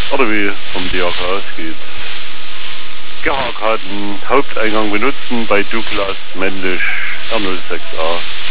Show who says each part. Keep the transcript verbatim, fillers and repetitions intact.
Speaker 1: oder wie vom D R K ausgeht. G H K den Haupteingang benutzen bei Douglas männlich R null sechs A.